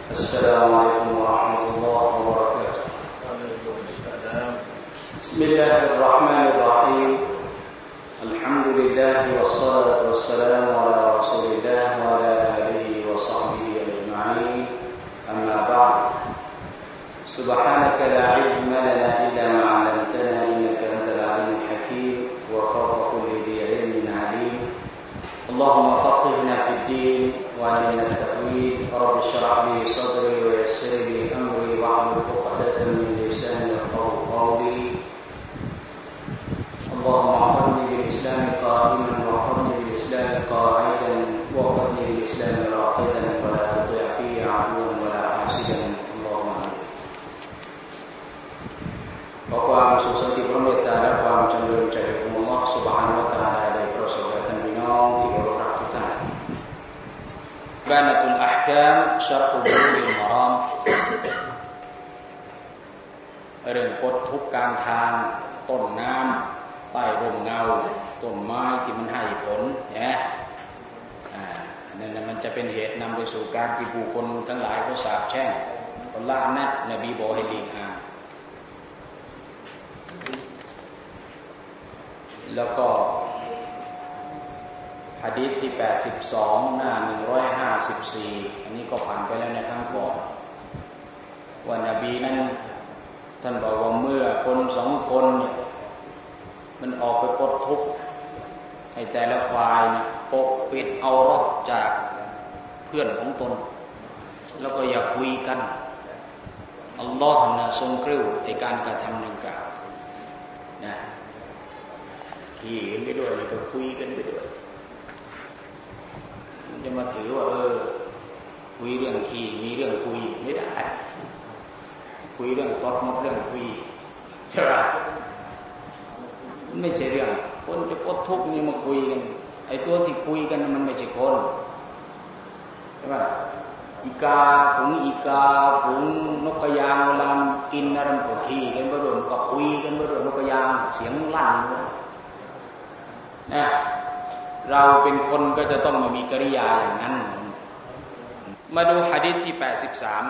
السلام عليكم ورحمة الله وبركاته. بسم الله الرحمن الرحيم. الحمد لله والصلاة والسلام على رسول الله وعلى آله وصحبه أجمعين. أما بعد. سبحانك لا علم لنا إلا ما علمتنا إنك أنت العليم الحكيم وفوق كل ذي علم عليم. اللهم فقهنا في الدين وعلمنا التأويل. رب اشرح لي صدري ويسر لي أمري واحلل عقدة من لساني يفقهوا قولي. اللهم احفظني بالإسلام قائما واحفظني بالإسلام قاعدا واحفظني بالإسلام راقدا ولا تطع فيه عدوا ولا حاسدا. اللهم آمين. ขอความสุขสันติพระเมตตาและความจำเริญใจของอัลเลาะห์ซุบฮานะฮูวะตะอาลาได้ประสบแก่ท่านพี่น้องที่เคารพรักทุกท่านบานะตุลอะห์กามชัรฮุบุลูกิลมะรามเรื่องพ้นทุกข์กลางทางต้นน้ำใต้ร่มเงาต้นไม้ที่มันให้ผลนะนั่นมันจะเป็นเหตุนำไปสู่การที่บุคคลทั้งหลายเขาสาปแช่งอัลเลาะห์นะนบีบอกให้หลีกห่างแล้วก็หะดีษที่82หน้า154อันนี้ก็ผ่านไปแล้วในครั้งก่อนว่านบีนั้นท่านบอกว่าเมื่อคนสองคนเนี่ยมันออกไปปลดทุกข์ให้แต่ละฝ่ายเนี่ยปกปิดเอาเราะห์จากเพื่อนของตนแล้วก็อย่าคุยกันอัลลอฮฺน่ะทรงกริ้วในการกระทำดังกล่าวนะขี่กันไปด้วยแล้วก็คุยกันไปด้วยจะมาถือว่าคุยเรื่องขี่มีเรื่องคุยไม่ได้คุยเรื่องตดมดเรื่องคุยใช่ไหมไม่ใช่เรื่องคนจะปลดทุกข์นี่มาคุยกันไอ้ตัวที่คุยกันมันไม่ใช่คนใช่ไหมอีกาฝูงอีกาฝูงนกกระยางเวลากินอะไรมันก็ขี่กันไปด้วยก็คุยกันไปด้วยนกกระยางเสียงลั่นนะเราเป็นคนก็จะต้องมีกิริยาอย่างนั้นมาดูหะดีษที่83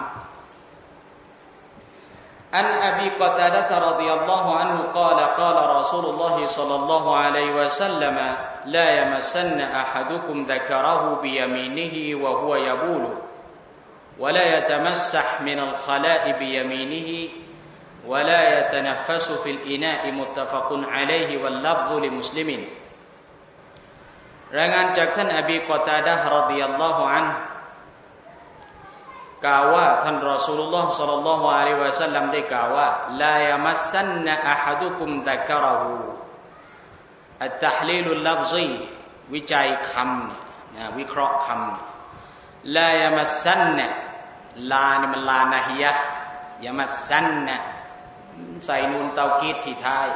อันอบีกอตาดะฮ์รอฎิยัลลอฮุอันฮุกล่าวกล่าวรอซูลุลลอฮิศ็อลลัลลอฮุอะลัยฮิวะซัลลัมลายะมัสซันอะฮัดุกุมซะกะเราะฮูบิยะมีนิฮิวะฮุวะยะบูลุวะลายะตะมัสซะฮ์มินัลคอลาอิบิยะมีนิฮิวะลายะตะนัฟฟัซุฟิลอินาอิมุตตะฟักุนอะลัยฮิวัลลัฟซุลิมุสลิมินรายงานจากท่านอบีกอตาดะฮ์รอฎิยัลลอฮุอันฮุกล่าวว่าท่านรอซูลุลลอฮ์ศ็อลลัลลอฮุอะลัยฮิวะซัลลัมได้กล่าวว่าลายะมัสซันนะอะฮัดุกุมซะกะเราะฮูอัตตะฮลีลุลลัฟซีวิจัยคำเนี่ยนะวิเคราะห์คำลายะมัสซันนะลานี่มันลานะฮิยะห์ยะมัสซันนะใส่นูนเตากีดที่ท้าย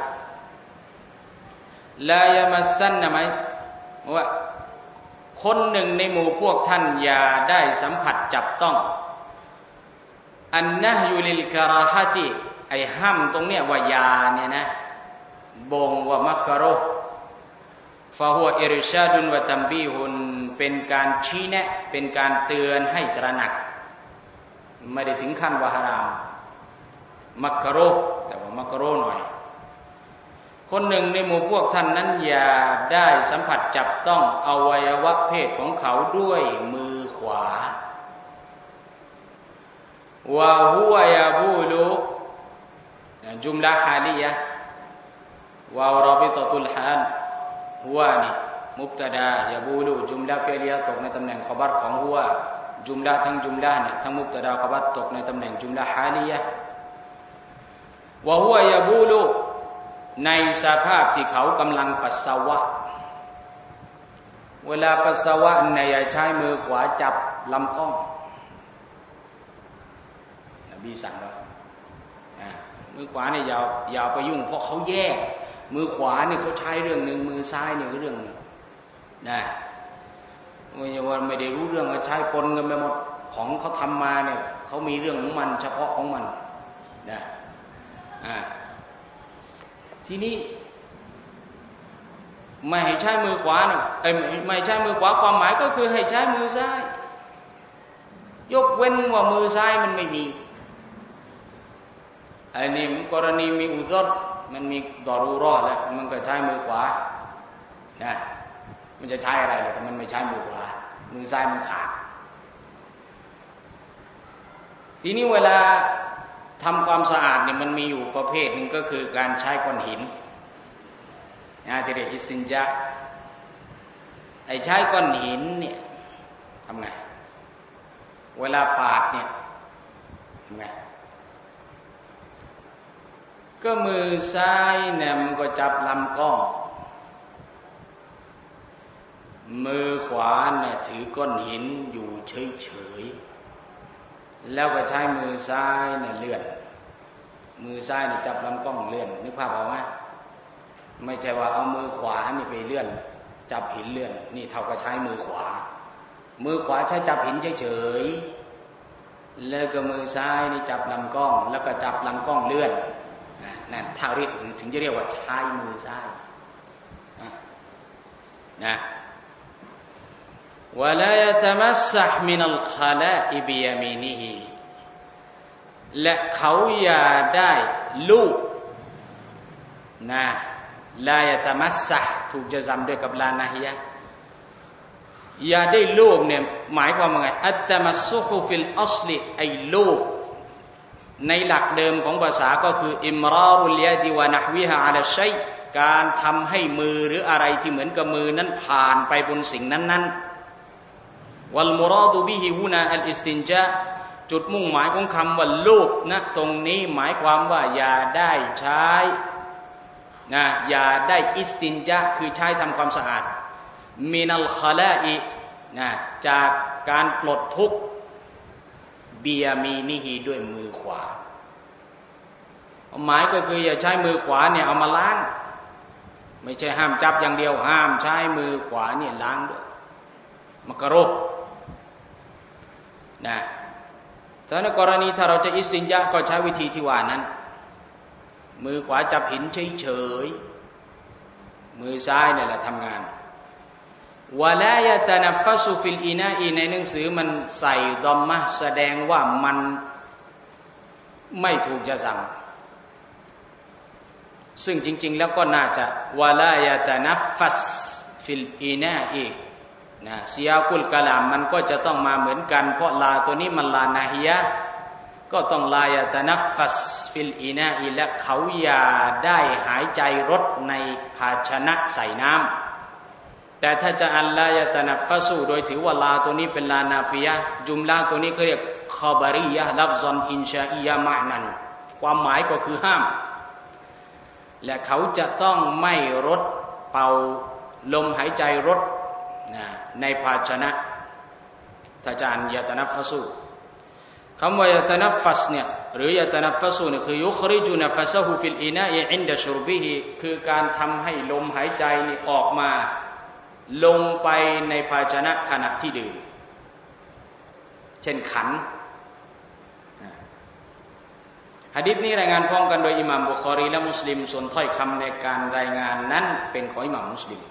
ลายะมัสซันนะหมายว่าคนหนึ่งในหมู่พวกท่านอย่าได้สัมผัสจับต้องอันนะฮยุลิลกะราฮะติไอ้ห้ามตรงเนี้ยว่ายาเนี่ยนะบ่งว่ามักรุฮ์ฟะฮุวะอิรชาดุนวะตัมบีฮุนเป็นการชี้แนะเป็นการเตือนให้ตระหนักไม่ได้ถึงขั้นว่าฮารามมักรุฮ์แต่ว่ามักรุฮ์หน่อยคนหนึ่งในหมู่พวกท่านนั้นอย่าได้สัมผัสจับต้องอวัยวะเพศของเขาด้วยมือขวาวะฮุวะยะบูลุจุมละฮาลิยะห์วะรอบิตะตุลฮาลฮุวะนี่มุบตะดายะบูลุจุมละฟิอลิยะห์ตกในตำแหน่งขอบัรของฮุวะจุมละทั้งจุมละเนี่ยทั้งมุบตะดาขอบัรตกในตำแหน่งจุมละฮาลิยะห์วะฮุวะยะบูลุในสภาพที่เขากำลังปัสสาวะเวลาปัสสาวะในอย่าใช้มือขวาจับลำก้องนบีสั่งว่ามือขวาเนี่ยอย่าไปยุ่งเพราะเขาแยกมือขวาเนี่ยเขาใช้เรื่องหนึ่งมือซ้ายเนี่ยเรื่องหนึ่งนะไม่ได้รู้เรื่องใช้ปนกันไปหมดของเขาทำมาเนี่ยเขามีเรื่องของมันเฉพาะของมันนะทีนี้ไม่ให้ใช้มือขวาเนี่ยไม่ใช้มือขวาความหมายก็คือให้ใช้มือซ้ายยกเว้นว่ามือซ้ายมันไม่มีอันนี้กรณีมีอุซรมันมีดอรูเราะห์แล้วมันก็ใช้มือขวานะมันจะใช้อะไรล่ะถ้ามันไม่ใช้มือขวามือซ้ายมันขาดทีนี้เวลาทำความสะอาดเนี่ยมันมีอยู่ประเภทหนึ่งก็คือการใช้ก้อนหินนะที่เรียกอิสตินญะไอ้ใช้ก้อนหินเนี่ยทำไงเวลาปาดเนี่ยทำไงก็มือซ้ายเนี่ยมันก็จับลำกล้องมือขวาเนี่ยถือก้อนหินอยู่เฉยๆแล้วก็ใช้มือซ้ายเนี่ยเลื่อนมือซ้ายเนี่ยจับลำกล้องเลื่อนนึกภาพออกไหมไม่ใช่ว่าเอามือขวานี่ไปเลื่อนจับหินเลื่อนนี่เท่ากับใช้มือขวาใช้จับหินเฉยๆแล้วก็มือซ้ายนี่จับลำกล้องแล้วก็จับลำกล้องเลื่อนนั่นถ้าเรียกถึงจะเรียกว่าใช้มือซ้ายนะولا يتمسح من الخلاء بيمينه และเขาอย่าได้ลูบนะลายะตะมัสซะถูกจะซ้ำด้วยกับลานะฮิยะอย่าได้ลูบเนี่ยหมายความว่าไงอัตตะมัสซุฮุฟิลอัศลิไอ้ลูบในหลักเดิมของภาษาก็คืออิมรารุลยะดิวะนะฮวิฮะอะลาชัยการทำให้มือหรืออะไรที่เหมือนกับมือนั้นผ่านไปบนสิ่งนั้นๆวัลมุราดุบิฮิฮุนาอัลอิสตินญาจุดมุ่งหมายของคำว่าลูบนะตรงนี้หมายความว่าอย่าได้ใช้นะอย่าได้อิสตินญาคือใช้ทำความสะอาดมินัลคอลาอินะจากการปลดทุกข์เบียมีนิฮีด้วยมือขวาหมายก็คืออย่าใช้มือขวาเนี่ยเอามาล้างไม่ใช่ห้ามจับอย่างเดียวห้ามใช้มือขวาเนี่ยล้างด้วยมักรุฮ์นะแต่ในกรณีถ้าเราจะอิสตินญาก็ใช้วิธีที่ว่านั้นมือขวาจับหินเฉยๆมือซ้ายเนี่ยแหละทำงานวะลายะตะนัฟฟัซุฟิลอินาอีในหนังสือมันใส่ดอมมะแสดงว่ามันไม่ถูกจะสั่งซึ่งจริงๆแล้วก็น่าจะวะลายะตะนัฟฟัสฟิลอินาอีนะซิยากุลกะลามมันก็จะต้องมาเหมือนกันเพราะลาตัวนี้มันลานาฮิยะก็ต้องลายะตะนัฟฟัสฟิลอินาอีและเขาอย่าได้หายใจรดในภาชนะใส่น้ำแต่ถ้าจะอัลลายะตะนัฟฟัสูโดยถือว่าลาตัวนี้เป็นลานาฟิยะจุมลาตัวนี้เขาเรียกคอบารียะลัฟซอนอินชาอียะมะนันความหมายก็คือห้ามและเขาจะต้องไม่รดเป่าลมหายใจรดในภาชนะถ้าจะอันยะตะนัฟฟัสูคำว่ายะตะนัฟฟัสเนี่ยหรือยะตะนัฟฟัสูเนี่ยคือยุคริจุนัฟซะฮุฟิลอินาอิอินดะชุรบิฮิคือการทำให้ลมหายใจนี่ออกมาลงไปในภาชนะขณะที่ดื่มเช่นขันหะดีษนี้รายงานพร้อมกันโดยอิหม่ามบุคอรีและมุสลิมส่วนถ้อยคำในการรายงานนั้นเป็นของอิหม่ามมุสลิม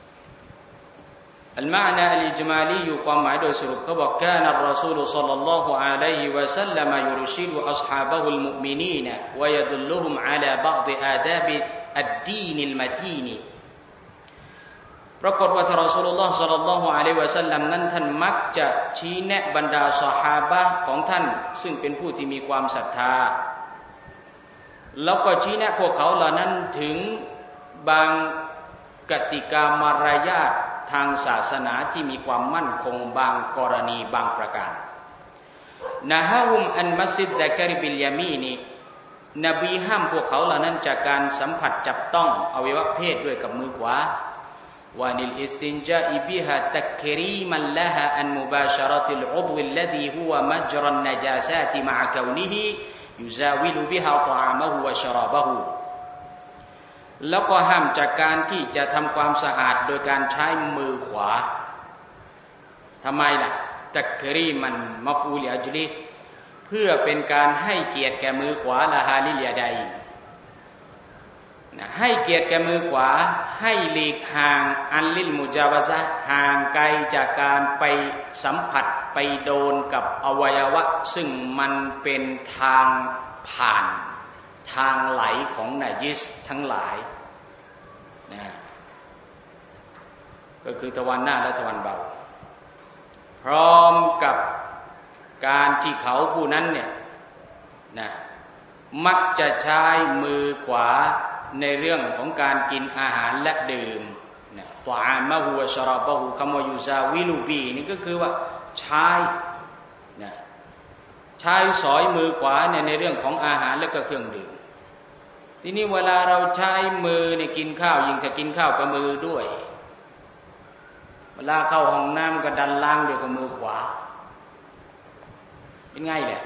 المعنى الإجمالي ความหมายโดยสรุปเขาบอก كان الرسول صلى الله عليه وسلم يرشد أصحابه المؤمنين ويدلهم على بعض آداب الدين المتين ปรากฏว่าท่านรอซูลุลลอฮ์ศ็อลลัลลอฮุอะลัยฮิวะซัลลัมนั้นท่านมักจะชี้แนะบรรดาซอฮาบะห์ของท่านซึ่งเป็นผู้ที่มีความศรัทธาแล้วก็ชี้แนะพวกเขาเหล่านั้นถึงบางกติกามารยาททางศาสนาที่มีความมั่นคงบางกรณีบางประการนะฮะฮุมอันมัสซิดดะกะริบิลยามีนีนบีห้ามพวกเขาเหล่านั้นจากการสัมผัสจับต้องอวัยวะเพศด้วยกับมือขวาวานิลอิสตินจาอิบิฮะตักรีมันละฮะอันมุบาชะเราะติลอุฎวิลลซีฮุวะมัจรันนะจาซาติมะอะกาวนิฮิยุซาวิลุบิฮะฏอามะฮุวะชะรอบะฮุแล้วก็ห้ามจากการที่จะทำความสะอาดโดยการใช้มือขวาทำไมล่ะตักรีมันมัฟอูลิอัจลิเพื่อเป็นการให้เกียรติแก่มือขวาละฮาลิลยาดัยให้เกียรติแก่มือขวาให้หลีกห่างอันลิลมุจาวะซะห่างไกลจากการไปสัมผัสไปโดนกับอวัยวะซึ่งมันเป็นทางผ่านทางไหลของนาญิสทั้งหลายนะก็คือทวารหน้าและทวารเบาพร้อมกับการที่เขาผู้นั้นเนี่ยนะมักจะใช้มือขวาในเรื่องของการกินอาหารและดื่มนะตอามะฮูวะชะรอบะฮูคำว่ายูซาวิลูบีนี่ก็คือว่าใช้นะใช้สอยมือขวาเนี่ยในเรื่องของอาหารและก็เครื่องดื่มทีนี้เวลาเราใช้มือเนี่ยกินข้าวยิ่งถ้ากินข้าวกับมือด้วยเวลาเข้าห้องน้ำก็ดันล้างด้วยกับมือขวาเป็นไงแหละ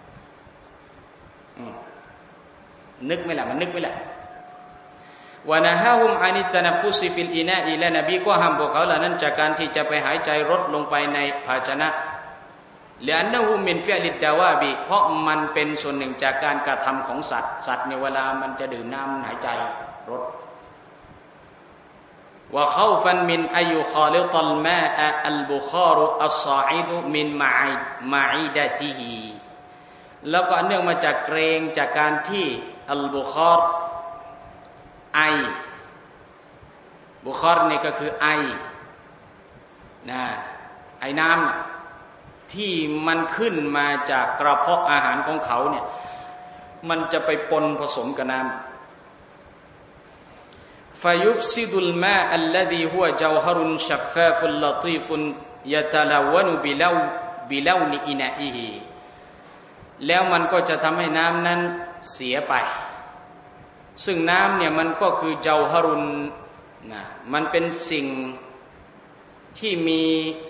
นึกไหมล่ะมันนึกไหมล่ะวะนะฮะฮุมอานิตตะนัฟฟุซิฟิลอินาอิและนบีก็ห้ามพวกเขาเหล่านั้นจากการที่จะไปหายใจรดลงไปในภาชนะลิอันนะฮูมินฟิอลิดดาวาบิเพราะมันเป็นส่วนหนึ่งจากการกระทำของสัตว์ในเวลามันจะดื่มน้ำหายใจรดวะคอฟันมินอายุคอลิตัลมาอะอัลบุคารุอัศศออิดุมินมาอิดะติฮิแล้วก็เนื่องมาจากเกรงจากการที่อัลบุคาร์บุคาร์นี่ก็คือไอน้ำที่มันขึ้นมาจากกระเพาะอาหารของเขาเนี่ยมันจะไปปนผสมกับน้ำفيفسد الماء الذي هو جوهر شفاف لطيف يتلون بلون إنائه แล้วมันก็จะทำให้น้ำนั้นเสียไปซึ่งน้ำเนี่ยมันก็คือเจาฮารุนนะมันเป็นสิ่งที่มี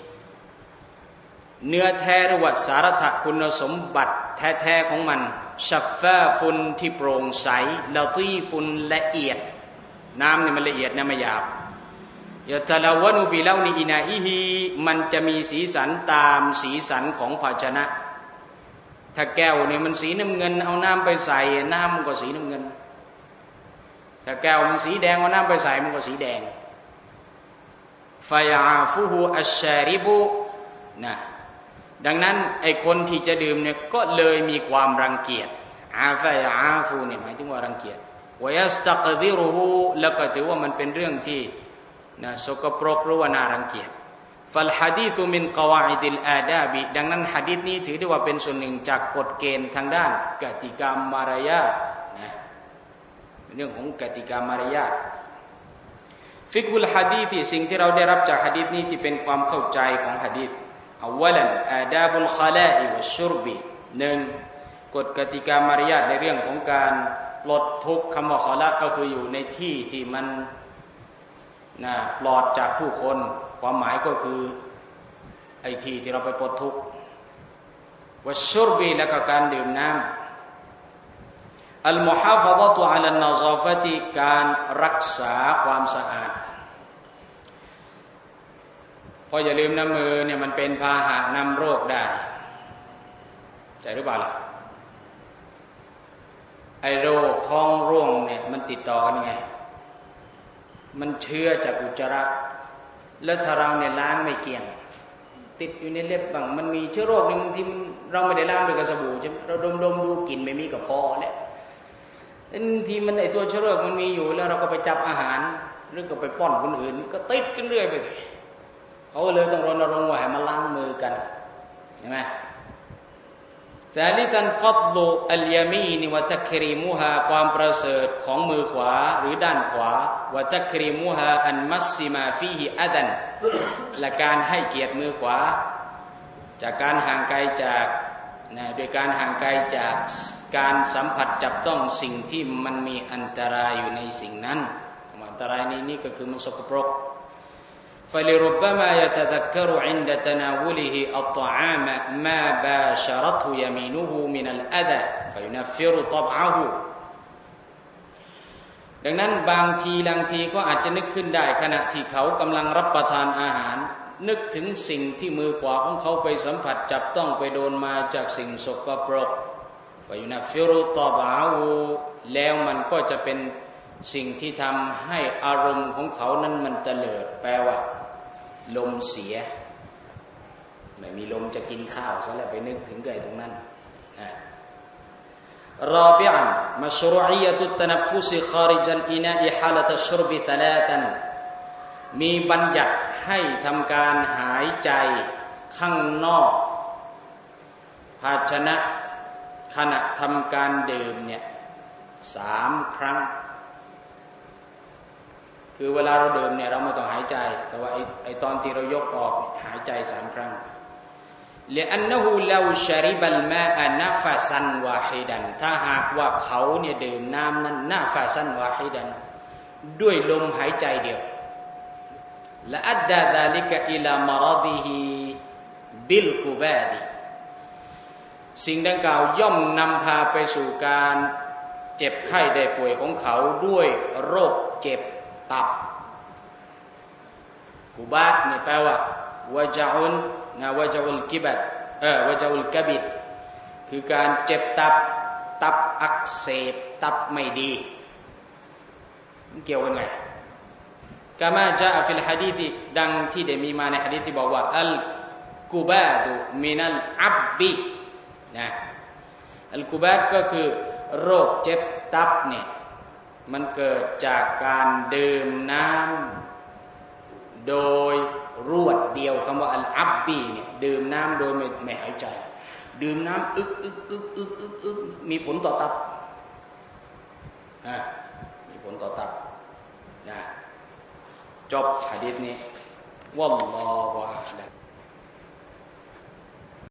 เนื้อแท้หรือว่าสาระคุณสมบัติแท้ๆของมันชัฟฟาฟุนที่โปร่งใสละตีฟุนละเอียดน้ำเนี่ยมันละเอียดนะไม่หยาบยะตะลาวะนูบิลาวนิอินาอิฮิมันจะมีสีสันตามสีสันของภาชนะถ้าแก้วเนี่ยมันสีน้ำเงินเอาน้ำไปใส่น้ำมันก็สีน้ำเงินถ้าแก้วมันสีแดงเอาน้ำไปใส่มันก็สีแดงฟายาฟูฮูอัชชาริบุนะดังนั้นไอ้คนที่จะดื่มเนี่ยก็เลยมีความรังเกียจอาฟายาฟูเนี่ยหมายถึงว่ารังเกียจวะยัสตักดิรุฮูแล้วก็ถือว่ามันเป็นเรื่องที่นะสกปรกหรือว่าน่ารังเกียจฟัลหะดีษมินกวาอิดิลอาดาบิดังนั้นหะดีษนี้ถือได้ว่าเป็นส่วนหนึ่งจากกฎเกณฑ์ทางด้านกติกามารยาทนะเรื่องของกติกามารยาทฟิกฮุลหะดีษสิ่งที่เราได้รับจากหะดีษนี้ที่เป็นความเข้าใจของหะดีษอัวลันอาดาบุลคอลาอิวัชชุรบิหนึ่งกฎกติกามารยาทในเรื่องของการปลดทุกข์คำว่าคอละก็คืออยู่ในที่ที่มันปลอดจากผู้คนความหมายก็คือไอ้ที่เราไปปลดทุกข์วัชชุรบีและก็การดื่มน้ำอัลมุฮาฟะฎะตุอะลันนะซาฟะติการรักษาความสะอาดเพราะอย่าลืมน้ำมือเนี่ยมันเป็นพาหะนำโรคได้ใช่หรือเปล่าล่ะไอ้โรคท้องร่วงเนี่ยมันติดต่อกันไงมันเชื้อจากอุจจาระแล้วถ้าเราเนี่ยล้างไม่เกลี้ยงติดอยู่ในเล็บบ้างมันมีเชื้อโรคบางทีเราไม่ได้ล้างด้วยกระสบู่ใช่ไหมเราดมดูกลิ่นไม่มีก็พอเนี่ยบางทีมันไอ้ตัวเชื้อโรคมันมีอยู่แล้วเราก็ไปจับอาหารหรือก็ไปป้อนคนอื่นก็ติดกันเรื่อยไปเขาเลยต้องรณรงค์ว่าให้มาล้างมือกันใช่ไหมثالثا فضل اليمين وتكريمها ความประเสริฐของมือขวาหรือด้านขวา وتكريمها أن مس ما فيه أذى และการให้เกียรติมือขวาจากการห่างไกลจากโดยการห่างไกลจากการสัมผัสจับต้องสิ่งที่มันมีอันตรายอยู่ในสิ่งนั้นอันตรายนี้ก็คือมันสกปรกفلربما يتذكر عند تناوله الطعام ما باشرته يمينه من الأذى فينفر طبعه ดังนั้นบางทีก็อาจจะนึกขึ้นได้ขณะที่เขากำลังรับประทานอาหารนึกถึงสิ่งที่มือขวาของเขาไปสัมผัสจับต้องไปโดนมาจากสิ่งสกปรก فينفر طبعه แล้วมันก็จะเป็นสิ่งที่ทำให้อารมณ์ของเขานั้นมันเตลิดแปลว่าลมเสียไม่มีลมจะกินข้าวซะแล้วไปนึกถึงไอ้ตรงนั้น رابعا مشروعية التنفس خارج الإناء حالة الشرب ثلاثا มีบัญญัติให้ทำการหายใจข้างนอกภาชนะขณะทำการดื่มเนี่ย3 ครั้งคือเวลาเราดื่มเนี่ยเราไม่ต้องหายใจแต่ว่าไอตอนที่เรายกออกหายใจ3 ครั้งلأنه لو شرب الماء نفسا واحدا ถ้าหากว่าเขาเนี่ยดื่มน้ำนั้นنفسا واحدا ด้วยลมหายใจเดียวلأدى ذلك إلى مرضه بالكباد สิ่งดังกล่าวย่อมนำพาไปสู่การเจ็บไข้ได้ป่วยของเขาด้วยโรคเจ็บตับกุบาดนี่แปลว่าวะจาอุนนะวะจาอุลกิบัดวะจาอุลกบิดคือการเจ็บตับอักเสบตับไม่ดีมันเกี่ยวกันไงกามาจาฟิลหะดีษดังที่ได้มีมาในหะดีษที่บอกว่าอัลกุบาดุมินัลอับบินะอัลกุบาดก็คือโรคเจ็บตับเนี่ยมันเกิดจากการดื่มน้ำโดยรวดเดียวคำว่าอัลอับบีเนี่ยดื่มน้ำโดยไม่หายใจดื่มน้ำอึกมีผลต่อตับมีผลต่อตับนะจบหะดีษนี้วัลลอฮุอะลัม